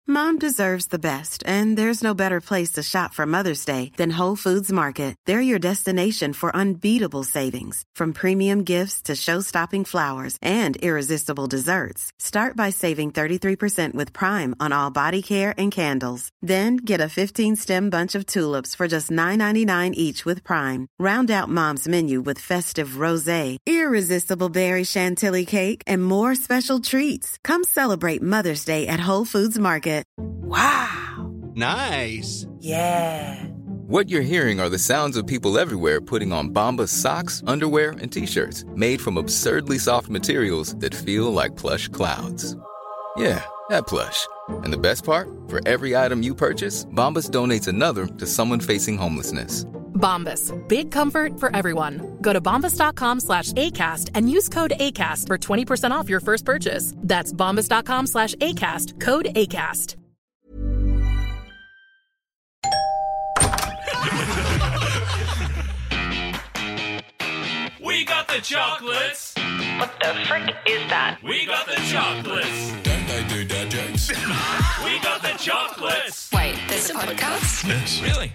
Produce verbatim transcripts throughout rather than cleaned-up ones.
Mom deserves the best, and there's no better place to shop for Mother's Day than Whole Foods Market. They're your destination for unbeatable savings, from premium gifts to show-stopping flowers and irresistible desserts. Start by saving thirty-three percent with Prime on all body care and candles. Then get a fifteen-stem bunch of tulips for just nine ninety-nine each with Prime. Round out Mom's menu with festive rosé, irresistible berry chantilly cake, and more special treats. Come celebrate Mother's Day at Whole Foods Market. Wow. Nice. Yeah. What you're hearing are the sounds of people everywhere putting on Bombas socks, underwear, and T-shirts made from absurdly soft materials that feel like plush clouds. Yeah, that plush. And the best part? For every item you purchase, Bombas donates another to someone facing homelessness. Bombas. Big comfort for everyone. Go to bombas.com slash ACAST and use code ACAST for twenty percent off your first purchase. That's bombas.com slash ACAST. Code ACAST. We got the chocolates. What the frick is that? We got the chocolates. Don't they do dad jokes? We got the chocolates. Wait, there's a podcast? Yes. Really?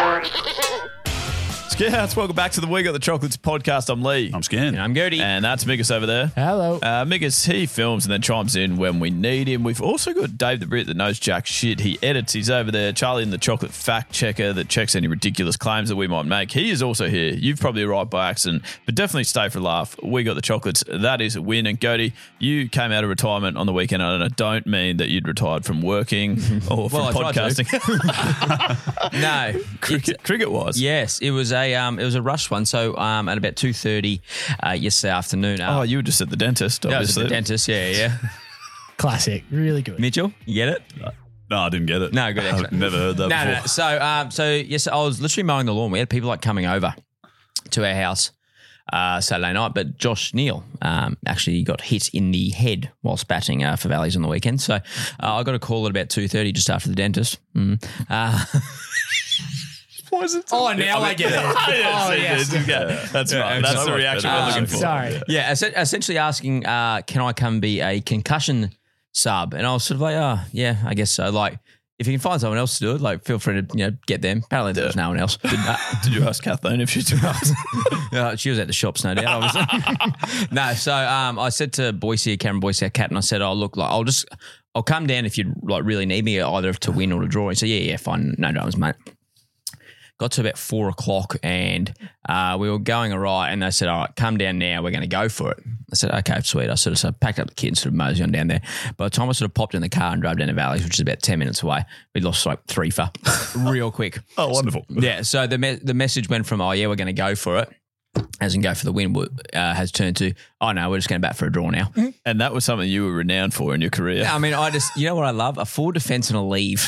Scouts, welcome back to the We Got the Chocolates podcast. I'm Lee. I'm Scan. And I'm Gertie. And that's Migas over there. Hello. Uh, Migas, he films and then chimes in when we need him. We've also got Dave the Brit that knows jack shit. He edits. He's over there. Charlie in the chocolate fact checker that checks any ridiculous claims that we might make. He is also here. You've probably arrived by accident, but definitely stay for a laugh. We Got the Chocolates. That is a win. And Gertie, you came out of retirement on the weekend, and I don't mean that you'd retired from working or from well, podcasting. No. cricket, cricket wise. Yes, it was a um, it was a rush one. So um, at about two thirty uh, yesterday afternoon. Uh, Oh, you were just at the dentist, I was obviously. at the dentist, yeah, yeah. Classic. Really good. Mitchell, you get it? No, I didn't get it. No, good. I've never heard that no, before. no, no. So, um, so yes, I was literally mowing the lawn. We had people like coming over to our house uh, Saturday night, but Josh Neal um, actually got hit in the head whilst batting uh, for Valleys on the weekend. So uh, I got a call at about two thirty just after the dentist. Mm. Uh, Why is it? Oh, now I, I get it. Oh, yes. yes. Yeah, that's Yeah, right. That's so the much reaction better. we're looking Um, for. Sorry. Yeah, es- essentially asking, uh, can I come be a concussion sub? And I was sort of like, oh, yeah, I guess so. Like, if you can find someone else to do it, like, feel free to, you know, get them. Apparently there was no one else. Did, uh, did you ask Kathleen if she's doing it? uh, she was at the shops, no doubt, obviously. No, so um, I said to Boise, Cameron Boise, our cat, and I said, oh, look, like, I'll just, I'll come down if you like really need me, either to win or to draw. He said, yeah, yeah, fine, no dramas, mate. Got to about four o'clock and uh, we were going all right, and they said, all right, come down now, we're going to go for it. I said, okay, sweet. I sort of, sort of packed up the kids and sort of mosey on down there. By the time I sort of popped in the car and drove down to Valleys, which is about ten minutes away, we lost like three for real quick. Oh, wonderful. Yeah, so the me- the message went from, oh, yeah, we're going to go for it, as in go for the win, uh, has turned to, oh, no, we're just going to bat for a draw now. And that was something you were renowned for in your career. I mean, I just, you know what I love? A full defence and a leave.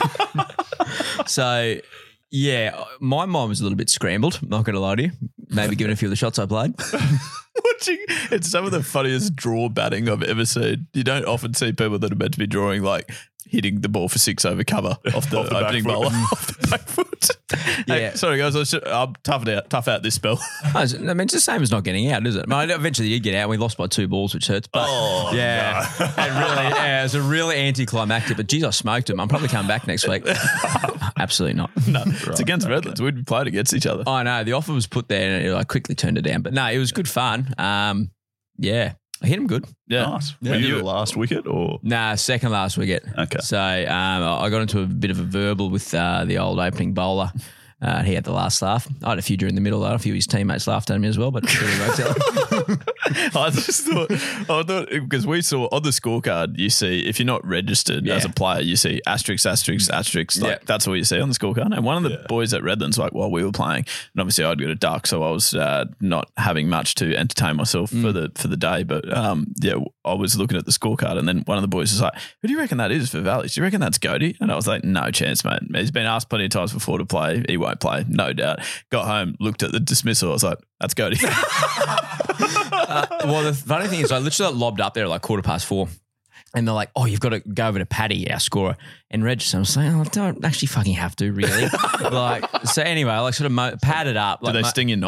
So... yeah, my mind was a little bit scrambled, not going to lie to you. Maybe given a few of the shots I played. Watching, it's some of the funniest draw batting I've ever seen. You don't often see people that are meant to be drawing like hitting the ball for six over cover off the, Off the opening back foot. bowler, off the back foot. Yeah. Hey, sorry guys, I was just, I'm tough out, tough out this spell. I mean, it's the same as not getting out, is it? I mean, eventually you get out. We lost by two balls, which hurts. But Oh, yeah, and really, yeah, it was a really anticlimactic. But geez, I smoked him. I'm probably coming back next week. Absolutely not. No, it's against Redlands. We'd be playing against each other. I know the offer was put there, and I quickly turned it down. But no, it was good fun. Um, yeah, I hit him good. Yeah. Nice. Yeah. Were you You- the last wicket or? Nah, second last wicket. Okay. So um, I got into a bit of a verbal with uh, the old opening bowler. Uh, he had the last laugh. I had a few during the middle, though. A few of his teammates laughed at me as well, but really won't tell. I just thought, I thought because we saw on the scorecard, you see if you're not registered Yeah. as a player, you see asterisk, asterisk, asterisk. Like Yeah. that's what you see on the scorecard. And one of the Yeah. boys at Redlands, like while we were playing, and obviously I'd got a duck, so I was uh, not having much to entertain myself Mm. for the for the day. But um, yeah, I was looking at the scorecard, and then one of the boys was like, "Who do you reckon that is for Valleys? Do you reckon that's Goaty?" And I was like, "No chance, mate. He's been asked plenty of times before to play. He won't play, no doubt." Got home, looked at the dismissal. I was like, "That's Goaty." uh, well, the funny thing is, I literally got lobbed up there at like quarter past four. And they're like, oh, you've got to go over to Paddy, our scorer, and register. I was like, oh, I don't actually fucking have to, really. like, so anyway, I like sort of mo- padded up. Did Like, they mo- sting you nine hundred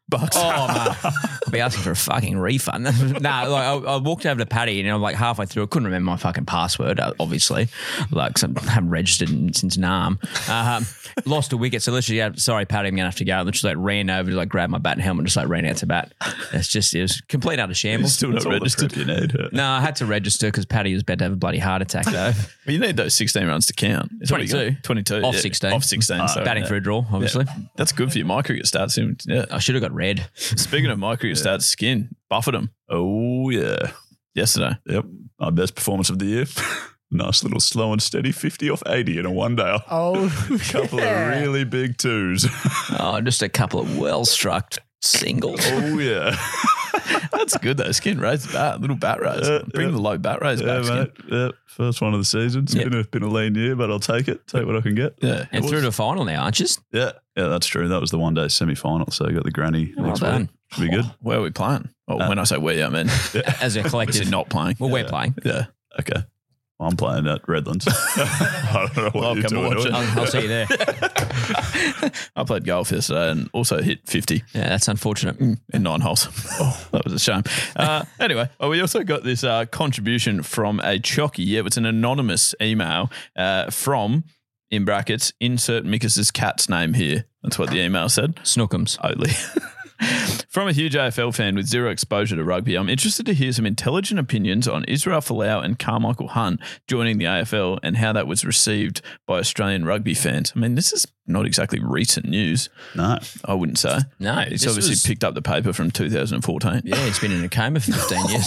bucks. Oh, man. I'll be asking for a fucking refund. nah, like I, I walked over to Paddy and I'm like halfway through, I couldn't remember my fucking password, obviously. Like, 'cause I haven't registered since Nam. Um, lost a wicket. So literally, yeah, sorry, Paddy, I'm going to have to go. I literally like ran over to like grab my bat and helmet and just like ran out to bat. It's just, it was complete out of shambles. Still not registered. You need. No, I had to register because Paddy was about to have a bloody heart attack though. Well, you need those sixteen runs to count. It's what you got. twenty-two. twenty-two. Off yeah. sixteen. Off sixteen. Uh, so, batting yeah. for a draw, obviously. Yeah. That's good for you. My cricket stats. Yeah. I should have got red. Speaking of my cricket stats, Skin buffeted him Oh, yeah. yesterday. Yep. Our best performance of the year. Nice little slow and steady fifty off eighty in a one day. Oh, A couple yeah. of really big twos. Oh, just a couple of well-struck singles. Oh, yeah. That's good though. Skin raised the bat, little bat raise. Yeah, Bring yeah. the low bat raise Yeah, back, Skin. mate. Yeah. First one of the season. It's Yeah. been, a, been a lean year, but I'll take it. Take what I can get. Yeah. And through to the final now, aren't you? Yeah. Yeah, that's true. That was the one day semi final. So I got the granny Well next done. week. Should be good. Where are we playing? Oh, Uh, when I say we, I mean As a obviously collective. not playing. Well, we're playing. Yeah. Okay. Well, I'm playing at Redlands. I don't know what I'll you're come and doing. watch it. I'll, I'll see you there. I played golf yesterday and also hit fifty Yeah, that's unfortunate. in nine holes. Oh, that was a shame. Uh, anyway, well, we also got this uh, contribution from a Chocky. Yeah, it's an anonymous email uh, from, in brackets, insert Mickus's cat's name here. That's what the email said. Snookums. Totally. From a huge A F L fan with zero exposure to rugby, I'm interested to hear some intelligent opinions on Israel Folau and Carmichael Hunt joining the A F L and how that was received by Australian rugby fans. I mean, this is not exactly recent news. No. I wouldn't say. No, He's this obviously was- picked up the paper from two thousand fourteen. Yeah, he's been in a coma for fifteen years.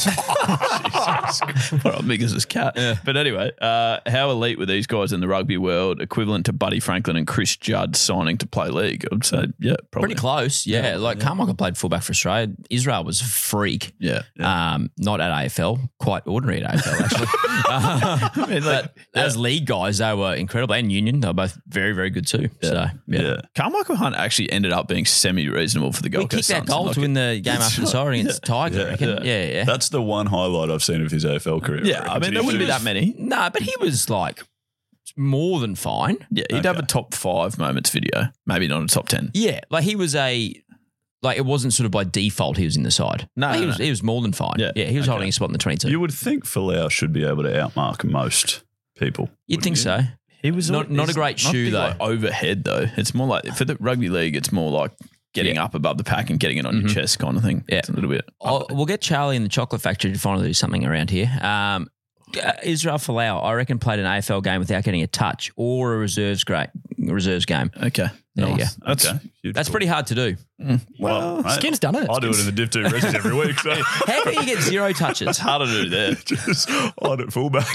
What a big as his cat. Yeah. But anyway, uh, how elite were these guys in the rugby world, equivalent to Buddy Franklin and Chris Judd signing to play league? I'd say, yeah, probably. Pretty close. Yeah. Yeah. like Carmichael played fullback for Australia. Israel was a freak. Yeah. Um, not at A F L, quite ordinary at A F L, actually. uh, I mean, like, but as league guys, they were incredible. And Union, they were both very, very good too. So, yeah. Yeah. Carmichael Hunt actually ended up being semi-reasonable for the We Gold Coast kicked that Suns. goal Like to it- win the game after the siren against Tiger, I reckon. Yeah, yeah. yeah. That's the one highlight I've seen of his A F L career. Yeah, I mean, there wouldn't be that many. No, but he was like more than fine. Yeah, he'd have a top five moments video, maybe not a top ten. Yeah, like he was a like it wasn't sort of by default he was in the side. No, Like, he no, was no. he was more than fine. Yeah, Yeah, he was okay. holding a spot in the twenty-two. You would think Folau should be able to outmark most people. You'd think wouldn't so. He was Not- not a great not shoe, big, though. Like overhead though. It's more like for the rugby league. It's more like getting Yeah. up above the pack and getting it on Mhm. your chest, kind of thing. Yeah. It's a little bit. I'll, we'll get Charlie in the chocolate factory to finally do something around here. Um, uh, Israel Folau, I reckon, played an A F L game without getting a touch or a reserves great reserves game. Okay, There you nice. go. That's Okay. Huge That's call. pretty hard to do. Well, mate, Skin's done it. I do it in the Div two Resis every week. So How can you get zero touches? harder to do there. just on at fullback.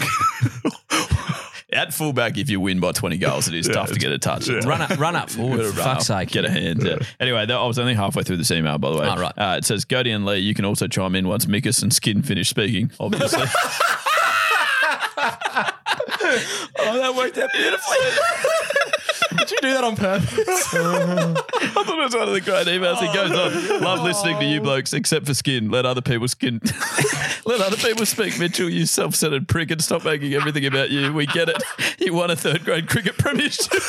At fullback, if you win by twenty goals, it is Yeah, tough to it's- get a touch. yeah. Run up, run up forward, Gotta for run fuck's up, sake. Get a hand. Yeah. Anyway, that, I was only halfway through this email, by the way. Oh, right. Uh, it says, Gody and Lee, you can also chime in once Mickus and Skin finish speaking, obviously. Oh, that worked out beautifully. Did you do that on purpose? I thought it was one of the great emails. He goes on, love listening to you blokes, except for Skin. Let other people skin. Let other people speak, Mitchell, you self-centered prick, and stop making everything about you. We get it. You won a third grade cricket premiership.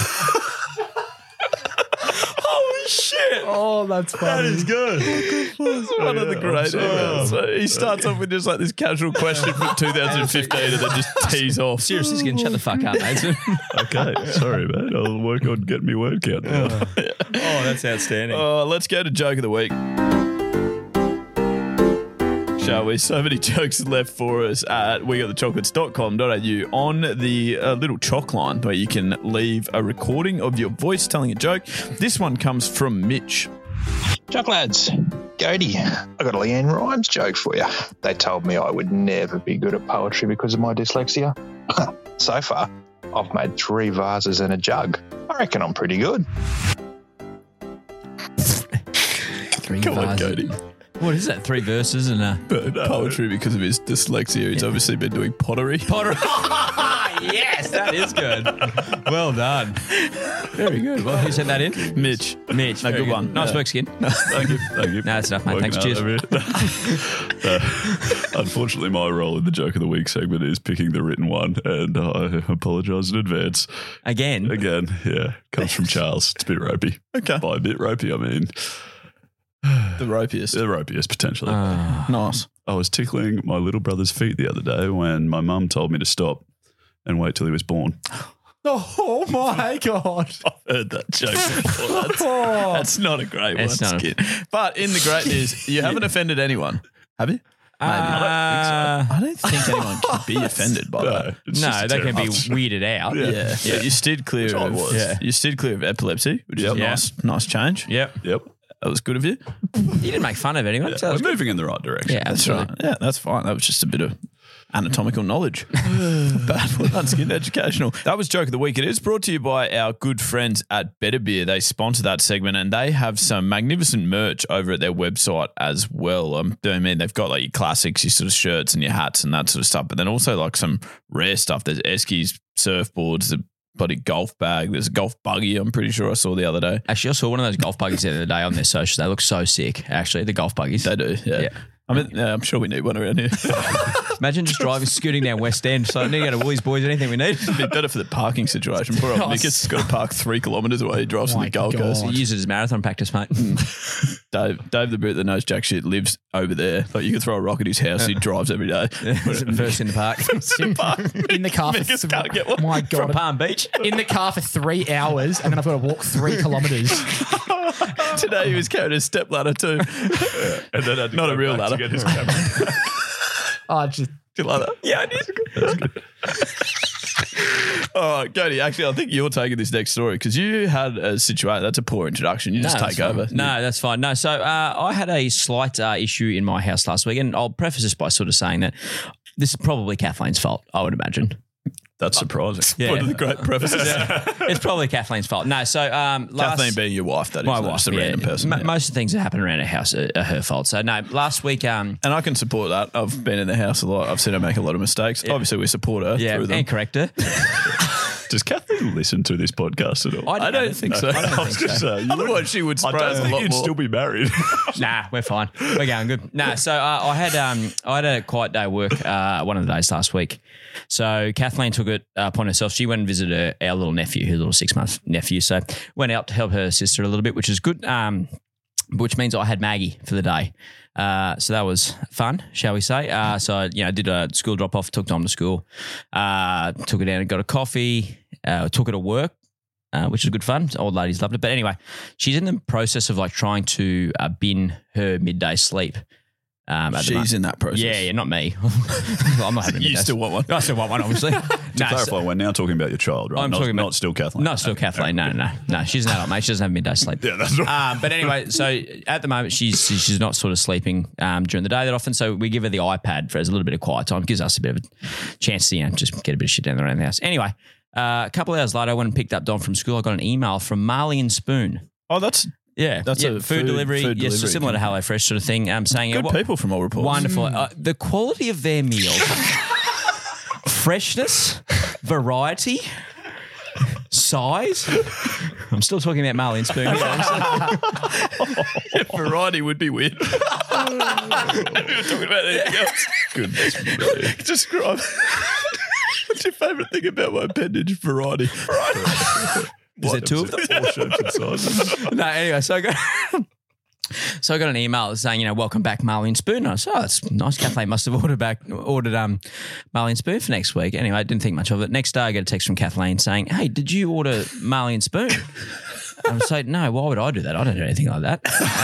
Holy shit. Oh, that's funny. That is good. It's one of the great emails. So he starts off with just like this casual question from two thousand fifteen and then just tees off. Seriously, Skin, shut the fuck up, mate. Okay, sorry, man. I'll work on getting me word count now. Oh, that's outstanding. Oh, let's go to joke of the week. Shall we? So many jokes left for us at we got the chocolates dot com dot a u on the uh, little chalk line where you can leave a recording of your voice telling a joke. This one comes from Mitch. Chuck lads, Gody, I got a Leanne Rhymes joke for you. They told me I would never be good at poetry because of my dyslexia. So far, I've made three vases and a jug. I reckon I'm pretty good. Three Come on, vases. Cody. What is that? Three verses and a But poetry because of his dyslexia. He's obviously been doing pottery. Potter. Yes, that is good. Well done. Very good. Well, who sent that in? Mitch. Mitch. No, very good one. Nice Yeah. work, Skin. Thank you. Thank you. No, that's enough, mate. Working Thanks. out Cheers. over here. Uh, unfortunately, my role in the joke of the week segment is picking the written one, and I apologise in advance. Again. Again, yeah, comes from Charles. It's a bit ropey. Okay. By a bit ropey, I mean The ropiest. The ropiest, potentially. Uh, Nice. I was tickling my little brother's feet the other day when my mum told me to stop and wait till he was born. Oh my God. I've heard that joke before. That's, that's not a great one, It's not a- Skid. But in the great news, you haven't offended anyone, have you? Maybe. Uh, I don't think anyone can be offended by that. it's no, just a they can be terrible- weirded out. Yeah, yeah. You steered clear Which I of was. yeah. You steered clear of epilepsy, which Yep. is a nice, nice change. Yep. Yep. That was good of you. You didn't make fun of anyone. so that We're was good. moving in the right direction. Yeah, That's absolutely. right. Yeah, that's fine. That was just a bit of anatomical knowledge. Bad one, Skin Educational. That was Joke of the Week. It is brought to you by our good friends at Better Beer. They sponsor that segment and they have some magnificent merch over at their website as well. Um, I mean, they've got like your classics, your sort of shirts and your hats and that sort of stuff, but then also like some rare stuff. There's Eskies, surfboards, the bloody golf bag. There's a golf buggy, I'm pretty sure I saw the other day. Actually, I saw one of those golf buggies the other day on their socials. They look so sick, actually, the golf buggies. They do, yeah. Yeah. I mean, yeah, I'm sure we need one around here. Imagine just driving, scooting down West End. So I need to go to Woolies Boys, anything we need. It'd be better for the parking situation. Poor old Oh, Nick has got to park three kilometres away. He drives Oh from my the Gold God. Coast. You use it as marathon practice, mate. Dave, Dave the Brit that knows jack shit lives over there. Like you could throw a rock at his house. He drives every day. First in the park. In the car for Mick just th- can't get one. My From God. Palm Beach. In the car for three hours and then I've got to walk three kilometres. Today he was carrying a step ladder too. And then I'd Not a go real back ladder. to get his camera. I just Did you like that? Yeah, I did. That's good. All right, Cody, actually, I think you're taking this next story because you had a situation. That's a poor introduction. You just that's take fine. over. No, that's fine. No, so uh, I had a slight uh, issue in my house last week, and I'll preface this by sort of saying that this is probably Kathleen's fault, I would imagine. That's surprising. Yeah. One of the great prefaces. It's probably Kathleen's fault. No, so um, last, Kathleen being your wife, that is my not wife, just a yeah. random person. Mo- yeah. Most of the things that happen around her house are, are her fault. So no, last week, um, And I can support that. I've been in the house a lot. I've seen her make a lot of mistakes. Obviously, we support her yeah, through them. and correct her. Does Kathleen listen to this podcast at all? I I don't think so. I don't I was think gonna so. say, you Otherwise, she would I spray don't us a think lot you'd more. still be married. Nah, we're fine. We're going good. Nah, so uh, I had um, I had a quiet day at work uh, one of the days last week. So Kathleen took it uh, upon herself. She went and visited her, our little nephew, her little six month nephew. So went out to help her sister a little bit, which is good. Um, which means I had Maggie for the day. Uh, so that was fun, shall we say? Uh, so I, you know, did a school drop off, took Dom to school, uh, took her down and got a coffee, uh, took her to work. Uh, which is good fun. Old ladies loved it. But anyway, she's in the process of like trying to uh, bin her midday sleep. Um, at the She's moment. in that process. Yeah, yeah, not me. I'm not having a You midday still sleep. want one? I still want one, obviously. To No, clarify, so- we're now talking about your child, right? I'm not, talking about- not still Kathleen. no, still Kathleen. No, no, no, no. She's an adult, mate. She doesn't have midday sleep. Yeah, that's right. Um, but anyway, so at the moment she's she's not sort of sleeping um, during the day that often. So we give her the iPad for as a little bit of quiet time. Gives us a bit of a chance to you know just get a bit of shit down around the house. Anyway, uh, a couple of hours later, I went and picked up Dom from school. I got an email from Marley and Spoon. Oh, that's Yeah, That's yeah, a food, food- delivery. food yes, delivery similar to company. HelloFresh sort of thing. Um, saying good uh, what- people from all reports. Wonderful. Uh, the quality of their meals, freshness, variety, size. I'm still talking about Marley and Spoon. here, honestly. Variety would be weird. we were talking about anything else. Goodness me. Describe. What's your favourite thing about my appendage? Variety. Variety. Is there two of them? All shapes and sizes. No, anyway, so I got so I got an email saying, you know, welcome back, Marley and Spoon. And I said, oh, that's nice. Kathleen must have ordered back ordered um Marley and Spoon for next week. Anyway, I didn't think much of it. Next day, I get a text from Kathleen saying, hey, did you order Marley and Spoon? I was like, no, why would I do that? I don't do anything like that.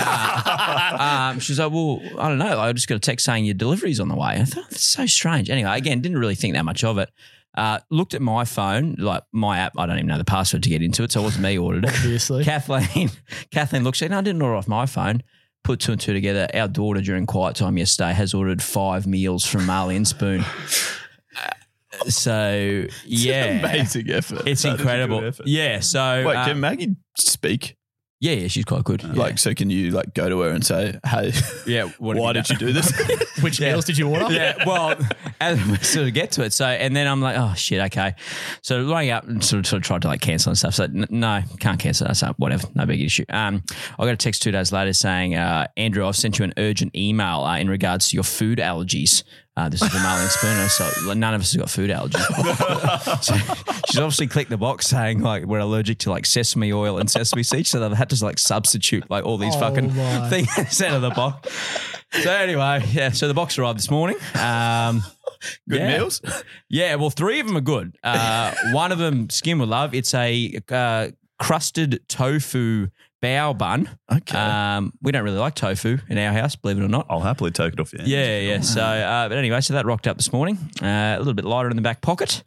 Uh, um, she's like, well, I don't know. I just got a text saying your delivery's on the way. I thought, that's so strange. Anyway, again, didn't really think that much of it. Uh, looked at my phone, like my app. I don't even know the password to get into it, so it wasn't me who ordered it. Obviously. Kathleen, Kathleen looks at, no, I didn't order off my phone. Put two and two together. Our daughter during quiet time yesterday has ordered five meals from Marley and Spoon. Uh, so yeah, Amazing effort. it's That is a good incredible. effort. Yeah. So Wait, uh, can Maggie speak? yeah, yeah, she's quite good. Like, so can you like go to her and say, hey, yeah. What have why you did done? you do this? Which meals did you order? Yeah, well, as we sort of get to it. So, and then I'm like, oh, shit, okay. So running up and sort of, sort of tried to like cancel and stuff. So, n- no, can't cancel that. So, whatever, no big issue. Um, I got a text two days later saying, uh, Andrew, I've sent you an urgent email uh, in regards to your food allergies. Uh, this is the Marlene Spooner, so like, none of us has got food allergies. So she's obviously clicked the box saying like we're allergic to like sesame oil and sesame seeds, so they've had to like substitute like all these Oh, fucking my. things out of the box. So anyway, yeah, so the box arrived this morning. Um, Good yeah. meals? Yeah, well, three of them are good. Uh, one of them, Skin will love. It's a uh, crusted tofu bao bun. Okay. Um, we don't really like tofu in our house, believe it or not. I'll happily take it off you. Yeah, yeah. So, uh, but anyway, so that rocked up this morning. Uh, a little bit lighter in the back pocket.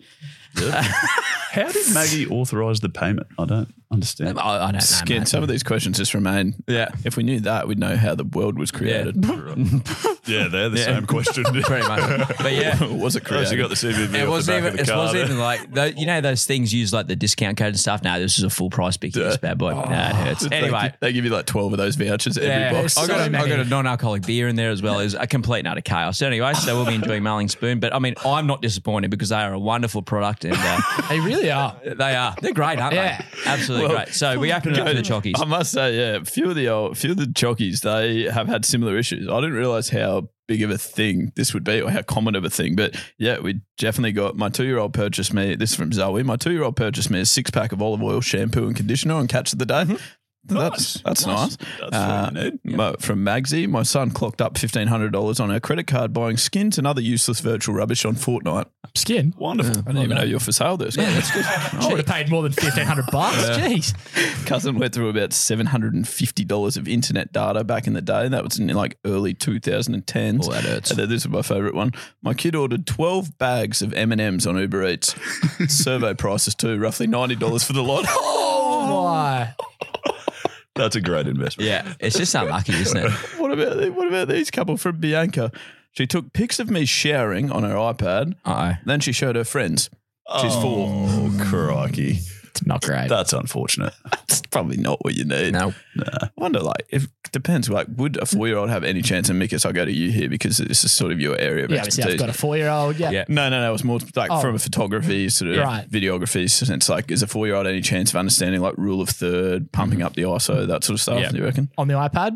How did Maggie authorise the payment? I don't understand. I, I don't know. Skin. mate. Some of these questions just remain. Yeah. If we knew that, we'd know how the world was created. Yeah, they're the Yeah. same question. Pretty much. But yeah. was it Oh, created? so you got the C V V It off wasn't the back even. of the It card. wasn't even like the, you know those things use like the discount code and stuff. No, this is a full price big Yeah. this bad boy. No, it hurts. They Anyway, gi- they give you like twelve of those vouchers every yeah, box. I got, So a, I got many. a non-alcoholic beer in there as well. It's a complete and utter chaos. Anyway, so we'll be enjoying Marlene Spoon. But I mean, I'm not disappointed because they are a wonderful product and uh, They really are. they are. They're great, aren't Yeah. they? Absolutely Well, great. So we opened it up to the chockies. I must say, yeah, a few of the old, few of the jockeys, they have had similar issues. I didn't realize how big of a thing this would be or how common of a thing. But yeah, we definitely got my two-year-old purchased me, this is from Zoe, my two-year-old purchased me a six-pack of olive oil, shampoo and conditioner on Catch of the Day. That's that's nice. That's Uh, what you need. my- from Magsy, my son clocked up fifteen hundred dollars on her credit card buying skins and other useless virtual rubbish on Fortnite. Skin. Wonderful. I didn't even know you're for sale there. Yeah, that's good. I would have paid more than fifteen hundred bucks. Jeez. Cousin went through about seven hundred fifty dollars of internet data back in the day. That was in like early twenty tens. Oh, that hurts. And then this is my favourite one. My kid ordered twelve bags of M and M's on Uber Eats. Survey prices too, roughly ninety dollars for the lot. Oh, my. That's a great investment. Yeah, it's just unlucky, isn't it? What about the- what about these couple from Bianca? She took pics of me showering on her iPad. Uh-oh. Then she showed her friends. She's four. Oh, crikey. It's not great. That's unfortunate. It's probably not what you need. No. I wonder, like, if depends. Like, would a four-year-old have any chance? And Mikas, I'll go to you here because this is sort of your area of Yeah, obviously expertise. I've got a four-year-old. Yeah. Yeah. No, no, no. It was more like Oh. from a photography, sort of Right. videography sense. Like, is a four-year-old any chance of understanding like rule of third, pumping up the I S O, that sort of stuff? Yeah. Do you reckon? On the iPad?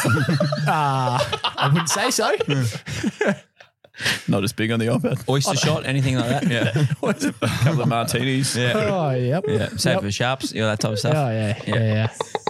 uh, I wouldn't say so. Not as big on the iPad. Oyster shot, anything like that? Yeah. What is it? A couple of martinis. Yeah. Oh, yep. Yeah. Save Yep. for sharps, you know, that type of stuff. Oh, yeah. Yeah,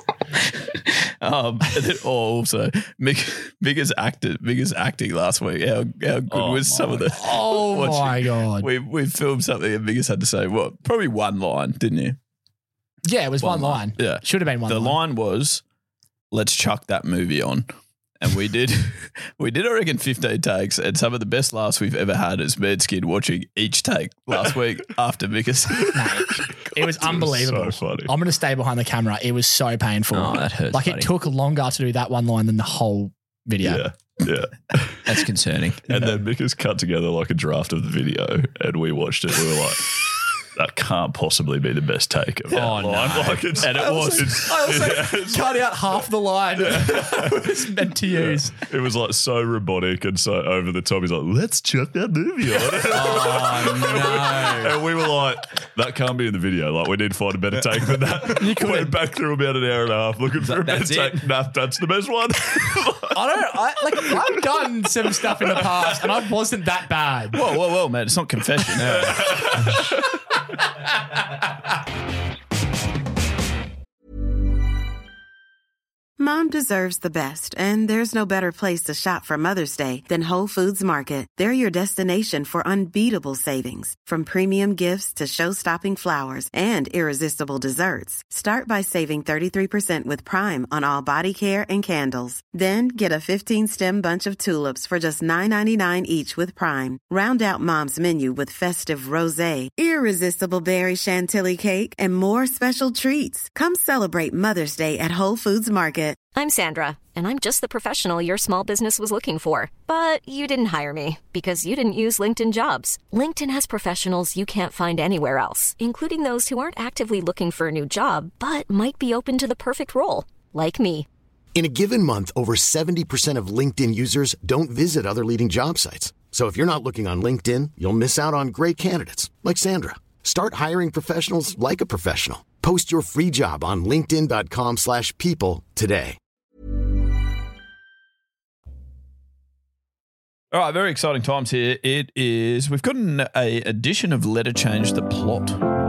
yeah. Um, and then, oh, also, Mick, Mick acted. Mick acting last week. How how good Oh, was some my. of the? Oh, watching- my God. We we filmed something and Mick had to say what? Probably one line, didn't you? Yeah, it was one, One line. Yeah. Should have been one The line. line was, "Let's chuck that movie on." And we did, we did, I reckon, fifteen takes. And some of the best laughs we've ever had is me and Skid watching each take last week after Mickers. It was unbelievable. So funny. I'm going to stay behind the camera. It was so painful. Oh, that hurts, Like buddy. it took longer to do that one line than the whole video. Yeah. Yeah. That's concerning. And then Mickers cut together like a draft of the video and we watched it. We were like, that can't possibly be the best take of that Oh, no. line. Like it's, And it I was. also, I also yeah, it's cut out half the line it was meant to use. It was like so robotic and so over the top. He's like, let's chuck that movie on. Oh, no. And we were like, that can't be in the video. Like, we need to find a better take than that. You went back through about an hour and a half looking for a better That's it? take. Nah, that's the best one. I don't I like I've done some stuff in the past and I wasn't that bad. Whoa, whoa, whoa, man. It's not confession. Mom deserves the best, and there's no better place to shop for Mother's Day than Whole Foods Market. They're your destination for unbeatable savings, from premium gifts to show-stopping flowers and irresistible desserts. Start by saving thirty-three percent with Prime on all body care and candles. Then get a fifteen-stem bunch of tulips for just nine ninety-nine each with Prime. Round out Mom's menu with festive rosé, irresistible berry chantilly cake, and more special treats. Come celebrate Mother's Day at Whole Foods Market. I'm Sandra, and I'm just the professional your small business was looking for. But you didn't hire me because you didn't use LinkedIn Jobs. LinkedIn has professionals you can't find anywhere else, including those who aren't actively looking for a new job, but might be open to the perfect role, like me. In a given month, over seventy percent of LinkedIn users don't visit other leading job sites. So if you're not looking on LinkedIn, you'll miss out on great candidates like Sandra. Start hiring professionals like a professional. Post your free job on linkedin.com slash people today. All right, very exciting times here. It is, we've got an a edition of Letter Change the Plot.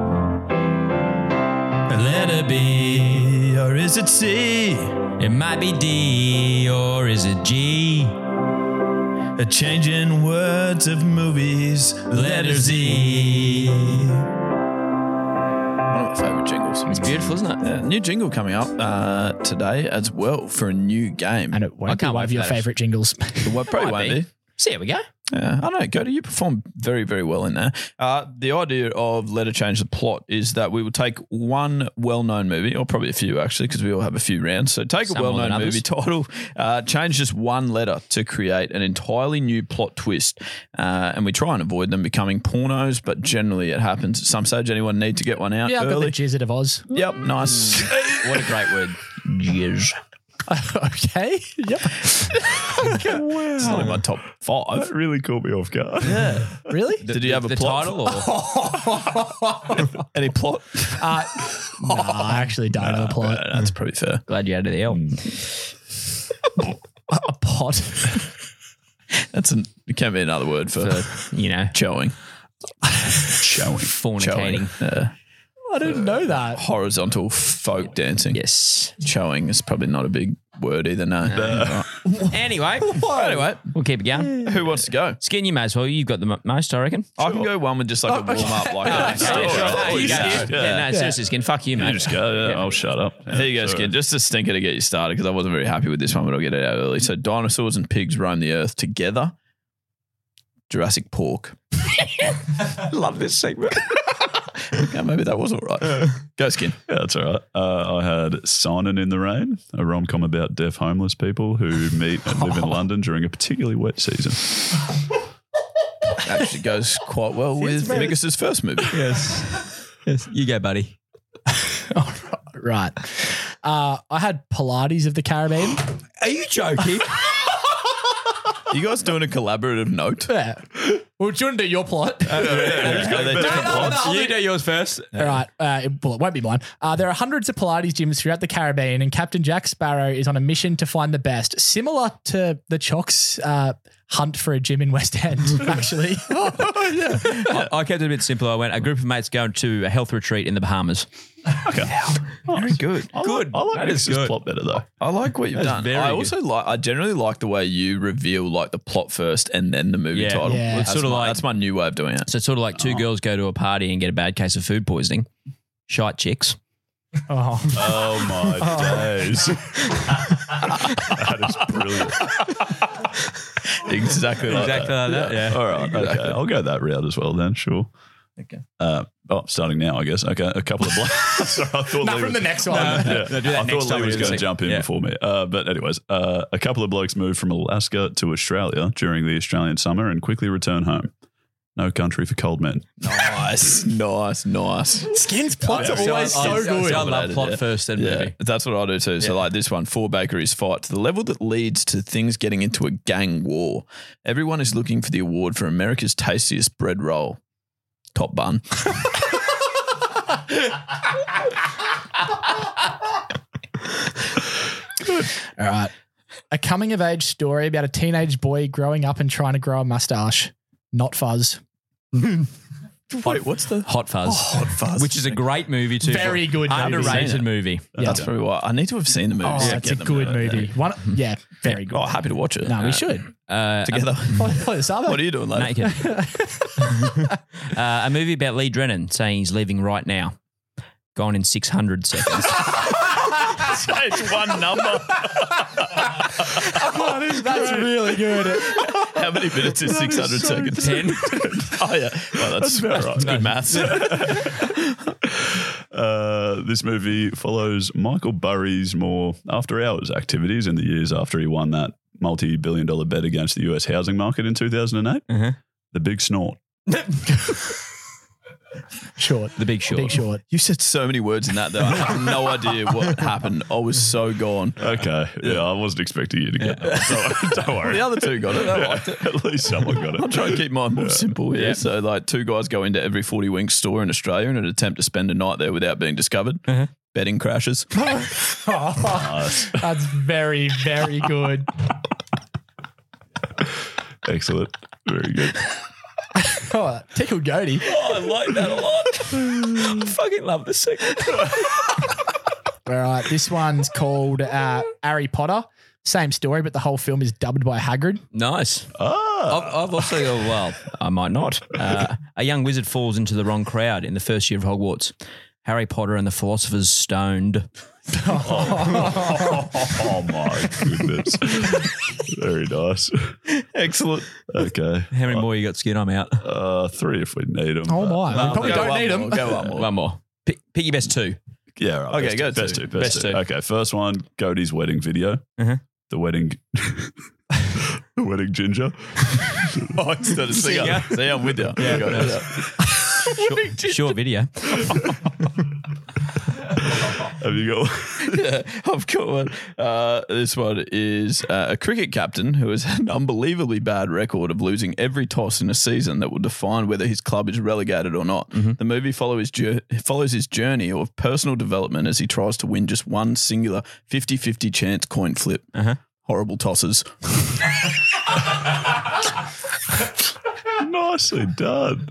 Letter B, or is it C? It might be D, or is it G? A changing words of movies, letter Z. One of my favourite jingles. It's beautiful, isn't it? Yeah, new jingle coming up uh, today as well for a new game. And it won't be one of your favourite jingles. It won't- probably won't be. So here we go. Yeah, I don't know, Cody, you performed very, very well in there. Uh, the idea of Letter Change the Plot is that we will take one well-known movie, or probably a few actually, because we all have a few rounds. So take Some a more than well-known movie others. title, uh, change just one letter to create an entirely new plot twist. Uh, and we try and avoid them becoming pornos, but generally it happens at some stage. Anyone need to get one out Yeah, I've got early? the Jizzard of Oz. Yep, nice. What a great word. Jizz. Okay. Yep. It's not in my top five. That really caught me off guard. Yeah. Really? Did you have a the plot? title or Any plot? Uh, no, I actually don't have a plot. Uh, that's pretty fair. glad you added the L. A pot. That's an, it can be another word for, For, you know, showing. Showing. fornicating. Uh, I didn't know that. horizontal folk dancing. Yes. Showing is probably not a big word either, no. Anyway, Anyway, we'll keep it going. who wants to go? Skin, you may as well. You've got the m- most, I reckon. I can go one with just like a warm up. Like Oh, a okay. Sure. Oh, You yeah. go. Yeah, no, seriously, Skin. Fuck you, You mate. just go. Yeah, I'll shut up. Yeah, Here you go, sorry. Skin. Just a stinker to get you started because I wasn't very happy with this one, but I'll get it out early. So, dinosaurs and pigs roam the earth together. Jurassic Pork. Love this segment. Yeah, maybe that was all right. Go, Skin. Yeah, that's all right. Uh, I had Signin' in the Rain, a rom-com about deaf homeless people who meet and live in London during a particularly wet season. Actually goes quite well with Migus's first movie. Yes. Yes. You go, buddy. Right. Uh, I had Pilates of the Caribbean. Are you joking? You guys doing a collaborative note? Yeah. Well, do you want to do your plot? Are they different plots? You do yours first. All right. Uh, it, well, it won't be mine. Uh, there are hundreds of Pilates gyms throughout the Caribbean, and Captain Jack Sparrow is on a mission to find the best, similar to the Chocks uh, hunt for a gym in West End, actually. I, I kept it a bit simpler. I went, a group of mates going to a health retreat in the Bahamas. Okay. Very good. I Good. Like, I like That is Mix's good. plot better though. I like what you've That's done. very I good. also like. I generally like the way you reveal like the plot first and then the movie Yeah. title. Yeah. That's It's sort of my, like- that's my new way of doing it. So it's sort of like two girls go to a party and get a bad case of food poisoning. Shite chicks. Oh. Oh my days. That is brilliant. Exactly like Exactly that. like that, yeah. All right. Exactly. Okay. I'll go that route as well then, sure. Okay. Uh, oh, starting now, I guess. Okay. A couple of blokes. Sorry, I thought Not Lee from was- the next one. Yeah. No, do that I next thought time Lee we was do the going to sec- jump in yeah. before me. Uh, but anyways, uh, a couple of blokes moved from Alaska to Australia during the Australian summer and quickly return home. No country for cold men. Nice, nice, nice. Skin's plots Yeah, are always I- so I- good. I love Dominated, plot yeah. first, then Yeah, movie. that's what I do too. So, Yeah. like this one, four bakeries fight to the level that leads to things getting into a gang war. Everyone is looking for the award for America's tastiest bread roll. Top bun. All right. A coming of age story about a teenage boy growing up and trying to grow a mustache. Not Fuzz. Wait, what's the Hot Fuzz. Hot Fuzz? Which is a great movie too. Very good movie. Underrated Seen it. movie. That's probably why I need to have seen the movie. Oh, to it's get a them good out. movie. One, yeah, very good. Oh, happy to watch it. No, we Uh, should. Uh, together. Play, play the Sabo. What are you doing later? Naked. uh, a movie about Lee Drennan saying he's leaving right now. Gone in six hundred seconds. It's one number. That's really good. How many minutes is six hundred seconds? Ten. Oh yeah, well, that's, that's good maths. Uh, this movie follows Michael Burry's more after-hours activities in the years after he won that multi-billion dollar bet against the U S housing market in two thousand eight. Uh-huh. The Big Snort. Short. The Big Short. Big Short. You said so many words in that, though. I have no idea what happened. I was so gone. Okay. Yeah, I wasn't expecting you to get that. Don't, don't worry. The other two got it. I liked it. At least someone got it. I'm trying to keep mine more simple here. Yeah. So, like, two guys go into every forty Winks store in Australia in an attempt to spend a night there without being discovered. Uh-huh. Betting crashes. Oh, that's very, very good. Excellent. Very good. Oh, tickled goatee. Oh, I like that a lot. I fucking love this segment. All right, this one's called uh, Harry Potter. Same story, but the whole film is dubbed by Hagrid. Nice. Ah. I've, I've also, well, I might not. Uh, a young wizard falls into the wrong crowd in the first year of Hogwarts. Harry Potter and the Philosopher's Stoned. Oh, oh my goodness. Very nice. Excellent. Okay. How many more you got, Skid? I'm out. Uh, three if we need them. Oh my. Well, we probably go don't one need more, them. Go one more. One more. Pick, pick your best two. Yeah, right. Okay, best go two, best two. two. Best, Best two. two. Okay, first one, Goaty's wedding video. Uh-huh. The wedding the wedding ginger. Oh, it's not a singer. See, I'm with you. Yeah, Got it. Short, short video. Have you got one? Yeah, I've got one. Uh, this one is uh, a cricket captain who has an unbelievably bad record of losing every toss in a season that will define whether his club is relegated or not. Mm-hmm. The movie follow his jour- follows his journey of personal development as he tries to win just one singular fifty-fifty chance coin flip. Uh-huh. Horrible tosses. Nicely done.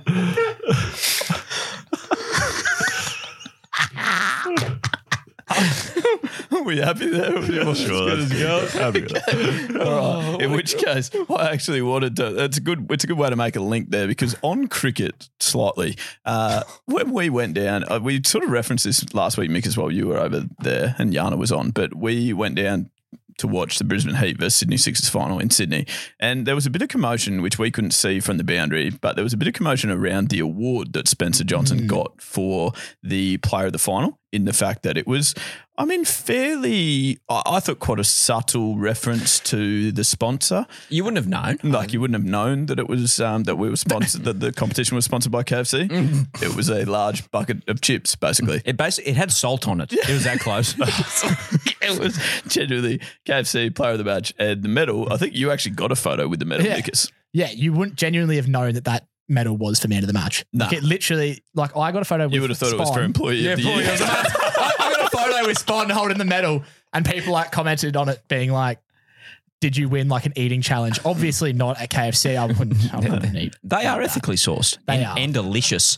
Are we happy there? Are we Yeah, as sure, good as it goes? Happy with that. All right. In which case, I actually wanted to. That's a good. It's a good way to make a link there because on cricket, slightly, uh, when we went down, uh, we sort of referenced this last week, Mick, as well. You were over there and Yana was on, but we went down to watch the Brisbane Heat versus Sydney Sixers final in Sydney. And there was a bit of commotion, which we couldn't see from the boundary, but there was a bit of commotion around the award that Spencer Johnson mm. got for the player of the final, in the fact that it was, I mean, fairly, I, I thought quite a subtle reference to the sponsor. You wouldn't have known. Like you wouldn't have known that it was, um, that we were sponsored, that the competition was sponsored by K F C. Mm. It was a large bucket of chips, basically. It basically, it had salt on it. It was that close. It was genuinely K F C player of the match. And the medal, I think you actually got a photo with the medal, yeah. Nickers. Yeah, you wouldn't genuinely have known that that medal was for man of the match. No. Like it literally, like I got a photo with You would have thought Spawn. it was for employee yeah, of the employee year. of the match. I, I got a photo with Spawn holding the medal and people like commented on it being like, did you win like an eating challenge? Obviously not at K F C. I wouldn't, I wouldn't eat. They are ethically sourced. They and, are. and delicious.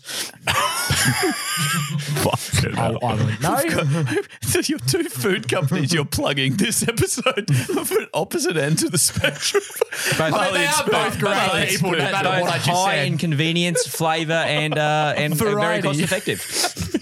I, I wouldn't know. Your two food companies you're plugging this episode of an opposite ends of the spectrum. I mean, they are both great people, no matter Both what I just high said. in convenience, flavour, and uh, and, and very Variety. cost effective.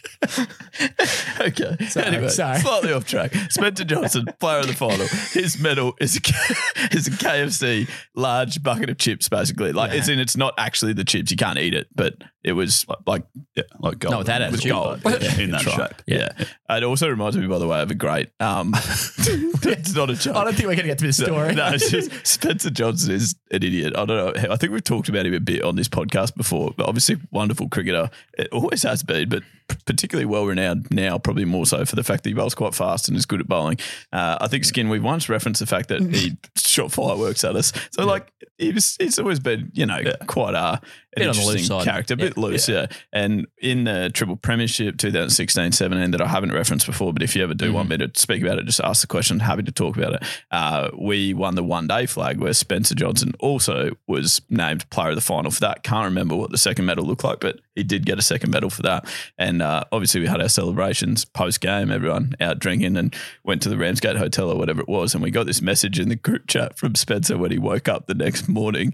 Okay. Sorry, anyway, sorry. slightly off track. Spencer Johnson, player of the final. His medal is a, is a K F C large bucket of chips, basically. Like, Yeah. it's in. It's not actually the chips. You can't eat it, but it was like, Yeah, like gold. No, with that It was attitude. gold. But- Yeah, in that That's right. shape. Yeah. It also reminds me, by the way, of a great. Um, it's not a joke. I don't think we're going to get to this story. No, it's just Spencer Johnson is an idiot. I don't know. I think we've talked about him a bit on this podcast before, but obviously wonderful cricketer. It always has been, but particularly well renowned now, probably more so for the fact that he bowls quite fast and is good at bowling. Uh, I think Skin, we've once referenced the fact that he shot fireworks at us. So, like, he was, he's always been, you know, Yeah. quite uh, Bit an on the loose interesting side. character, a bit Yeah. loose, yeah. And in the Triple Premiership twenty sixteen seventeen that I haven't referenced before, but if you ever do Mm-hmm. want me to speak about it, just ask the question. Happy to talk about it. Uh, we won the one day flag where Spencer Johnson also was named player of the final for that. Can't remember what the second medal looked like, but he did get a second medal for that. And uh, obviously we had our celebrations post game, everyone out drinking and went to the Ramsgate Hotel or whatever it was. And we got this message in the group chat from Spencer when he woke up the next morning.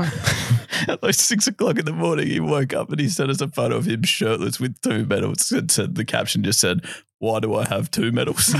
At like six o'clock in the morning, he woke up and he sent us a photo of him shirtless with two medals. It said, the caption just said, "Why do I have two medals?"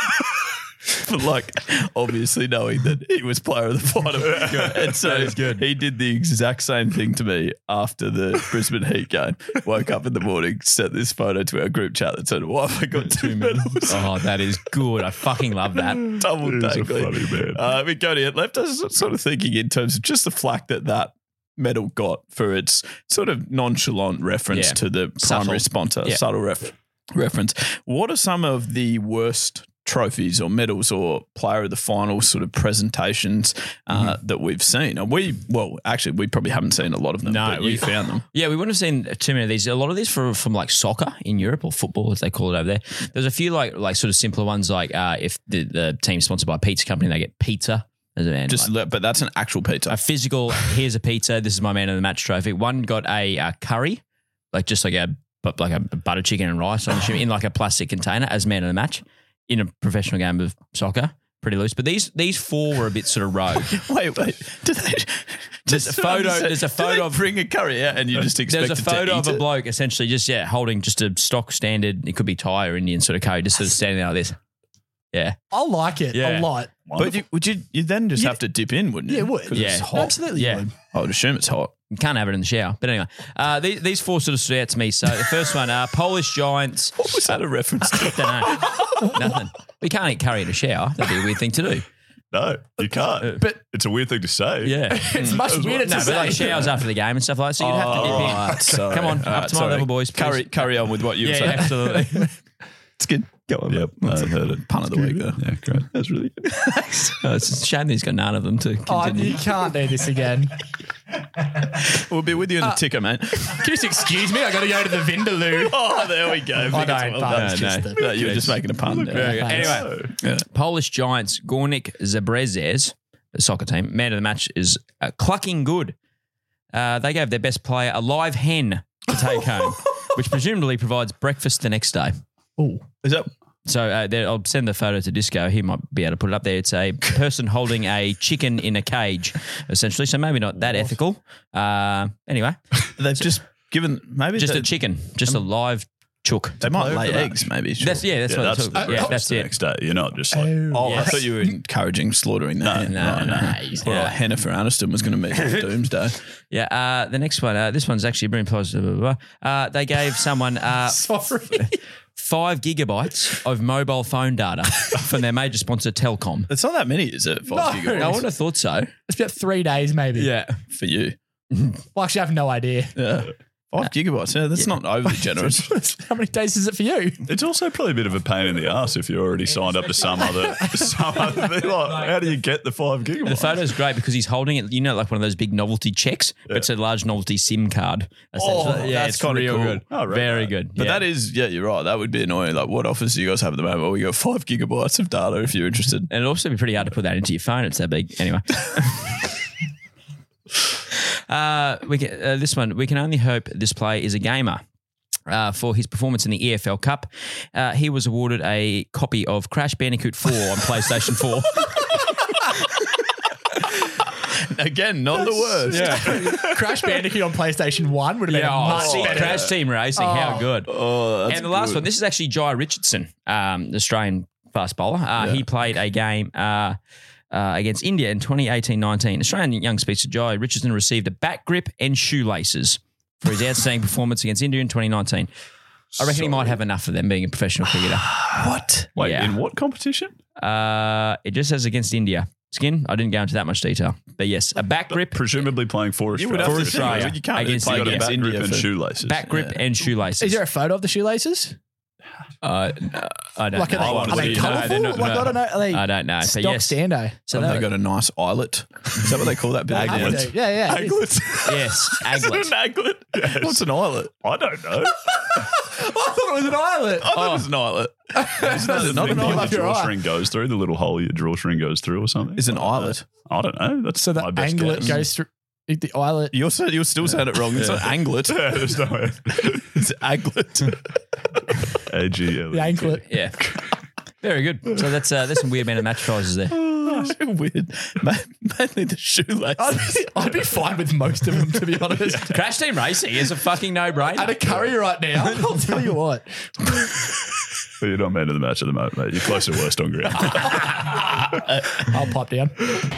But like, obviously knowing that he was player of the final. And so That is good. he did the exact same thing to me after the Brisbane Heat game. Woke up in the morning, sent this photo to our group chat that said, "Why have I got two medals?" Oh, that is good. I fucking love that. Double He's a dangly. funny man. Uh, I mean, Cody, it left us sort of thinking in terms of just the flack that that medal got for its sort of nonchalant reference Yeah. to the Subtle. primary sponsor, Yeah. subtle ref- reference. What are some of the worst trophies or medals or player of the final sort of presentations uh, Mm-hmm. that we've seen? And we, well, actually, we probably haven't seen a lot of them. No, but you we- found them. Yeah, we wouldn't have seen too many of these. A lot of these from from like soccer in Europe or football, as they call it over there. There's a few like like sort of simpler ones, like uh, if the, the team's sponsored by a pizza company, they get pizza as a man. Just, like, but that's an actual pizza. a physical. Here's a pizza. This is my man of the match trophy. One got a, uh curry, like just like a but like a butter chicken and rice. I'm assuming in like a plastic container as man of the match in a professional game of soccer. Pretty loose, but these these four were a bit sort of rogue. wait, wait. Do they? There's a photo. There's a photo of bring a curry out, and you just expect There's a it to photo eat of a it? bloke essentially just yeah holding just a stock standard. It could be Thai or Indian sort of curry, just sort of standing there like this. Yeah, I like it Yeah. a lot. But you, would you? You then just Yeah. have to dip in, wouldn't you? Yeah, it would. 'Cause Yeah. it's hot. Absolutely, Yeah. you would. I would assume it's hot. you can't have it in the shower. But anyway, uh, these, these four sort of stood out to me. So the first one, uh, Polish Giants. What was that a reference to? Don't know. Nothing. We can't eat curry in a shower. That'd be a weird thing to do. No, you can't. But It's a weird thing to say. Yeah. it's much weirder to No, but like say. showers after the game and stuff like that. So you'd have to dip in. right, sorry. Come on, All up right, to my sorry. level, boys. please. Carry, carry on with what you were Yeah, saying. yeah, absolutely. It's good. Go on. Yep, I heard it. Pun of the week, though. Yeah, great. That's really good. Oh, it's a shame that he's got none of them to Oh, continue. you can't do this again. We'll be with you in a ticker, mate. Can you just excuse me? I got to go to the Vindaloo. Oh, there we go. I don't, but Well it's done. just no, the- no, you were just making a pun there. Yeah, Anyway, Yeah. Polish Giants, Gornik Zabrezes, the soccer team, man of the match is uh, clucking good. Uh, they gave their best player a live hen to take home, which presumably provides breakfast the next day. Oh, Is that So uh, there, I'll send the photo to Disco. He might be able to put it up there. It's a person holding a chicken in a cage, essentially. So maybe not that ethical. Uh, anyway, they've just given maybe just they, a chicken, just a live chook. They might lay for that. eggs, maybe. Sure. That's yeah. That's Yeah, what that's, that's, the, yeah, that's that's the it. next day. You're not just like, Oh, Yes. I thought you were encouraging slaughtering that. No, no, no. Well, Yeah. Jennifer Aniston was going to meet Doomsday. Yeah. Uh, the next one. Uh, this one's actually brilliant. Blah, blah, blah. Uh, they gave someone uh, sorry. five gigabytes of mobile phone data from their major sponsor, Telcom. It's not that many, is it? Five No. gigabytes I would have thought so. It's about three days, maybe. for you. Well, actually, I have no idea. Yeah. Five gigabytes. Yeah, that's not overly generous. How many days is it for you? it's also probably a bit of a pain in the ass if you're already signed up to some other some other thing. Like, how do you get the five gigabytes? The photo's great because he's holding it, you know, like one of those big novelty checks, but it's a large novelty SIM card. essentially. Oh, yeah, that's it's kinda real cool. good. Oh, right. Very good. But yeah. that is, yeah, you're right. That would be annoying. Like, what offers do you guys have at the moment? Well, we got five gigabytes of data if you're interested. And it'd also be pretty hard to put that into your phone. It's that big. Anyway. uh, we can, uh, this one, we can only hope this player is a gamer. Uh, for his performance in the E F L Cup, uh, he was awarded a copy of Crash Bandicoot four on PlayStation four. Again, not the worst. Yeah. Crash Bandicoot on PlayStation one would have been Yeah, oh, much see, better. Crash Team Racing, how Oh. good. Oh, that's and the last good. one, this is actually Jai Richardson, um, the Australian fast bowler. Uh, He played a game uh, uh, against India in twenty eighteen nineteen. Australian young speedster Jai Richardson received a bat grip and shoelaces for his outstanding performance against India in twenty nineteen. I reckon he might have enough of them being a professional cricketer. What? Wait, Yeah. in what competition? Uh, it just says against India. Skin, I didn't go into that much detail. But yes, a back grip, Presumably playing for You Australia. would have For to think, Australia. you can't Against play You got a against back India grip and for- shoelaces. back grip and shoelaces. Is there a photo of the shoelaces? Uh, no, I don't Like, know. are they, wanna are they see- colourful? No, they're not- like, no. I don't know. Are they I don't know. But stock yes. stando? So Have that, they got a nice eyelet? Is that what they call that bit? They of do. Yeah, yeah. it is. Aglet. yes, Is it aglet. an aglet? Yes. What's an eyelet? I don't know. I thought it was an eyelet. I thought it was an eyelet. Isn't that The not thing an that your eyelet? Your eye. drawstring goes through, the little hole your drawstring goes through or something. Is an I don't know. eyelet. I don't know. That's So the my best anglet guess. goes through the eyelet. You're, so, you're still saying it wrong. It's not anglet. Yeah, there's no way. It's aglet. A G L. The anklet. Yeah. Very good. So that's uh, there's some weird man of match prizes there. Oh, so weird. Ma- Mainly the shoelaces. I'd be, I'd be fine with most of them, to be honest. Crash Team Racing is a fucking At no-brainer. a curry right now, I'll tell you what. But you're not man of the match at the moment, mate. You're close to worst on ground. I'll pop down.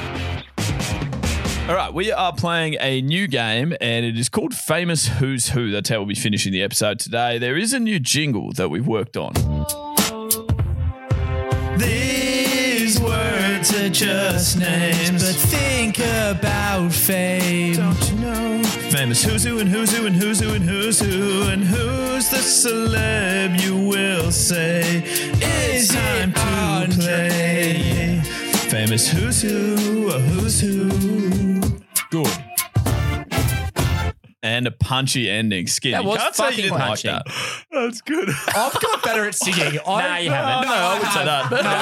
All right, we are playing a new game, and it is called Famous Who's Who. That's how we'll be finishing the episode today. There is a new jingle that we've worked on. These words are just names, but think about fame. Don't you know? Famous who's who and who's who and who's who and who's who and who's the celeb you will say it's time to play. Famous who's who, or who's who. Good. And and a punchy ending. Skin. That You was can't say you fucking didn't punchy. like that. That's good. I've got better at singing. I, Nah, you haven't. No, I would say that. No, no, no.